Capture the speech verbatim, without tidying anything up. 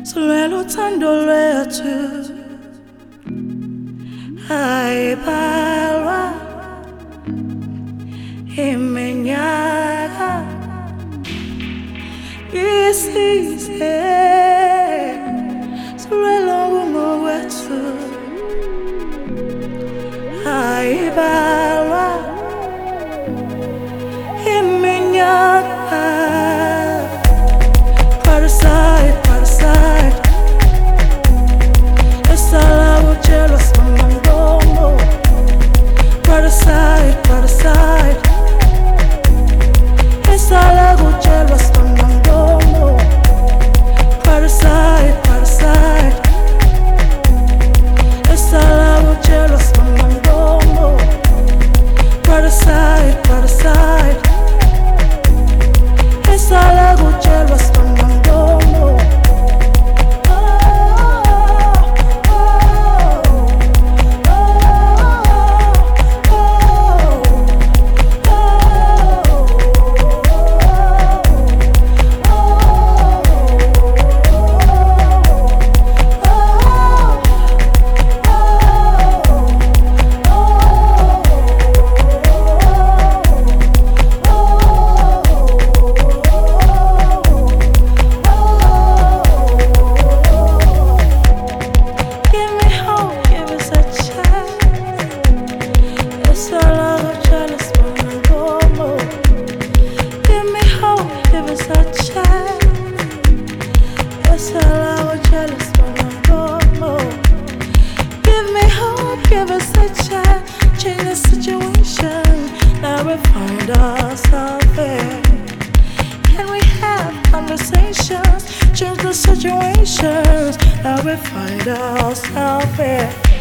Sulwelo thando lwethu ayibhalwa iminyaka isize sulwelo ngokwethu ayibhalwa iminyaka. Parasite, parasite, esala ujealous mangomo. Parasite, parasite, esala ujealous mangomo. Parasite, parasite, esala ujealous mangomo. Parasite, parasite, esala ujealous mangomo. Give us a chance, change the situation. Now we find ourselves there. Can we have conversations? Change the situations. Now we find ourselves there.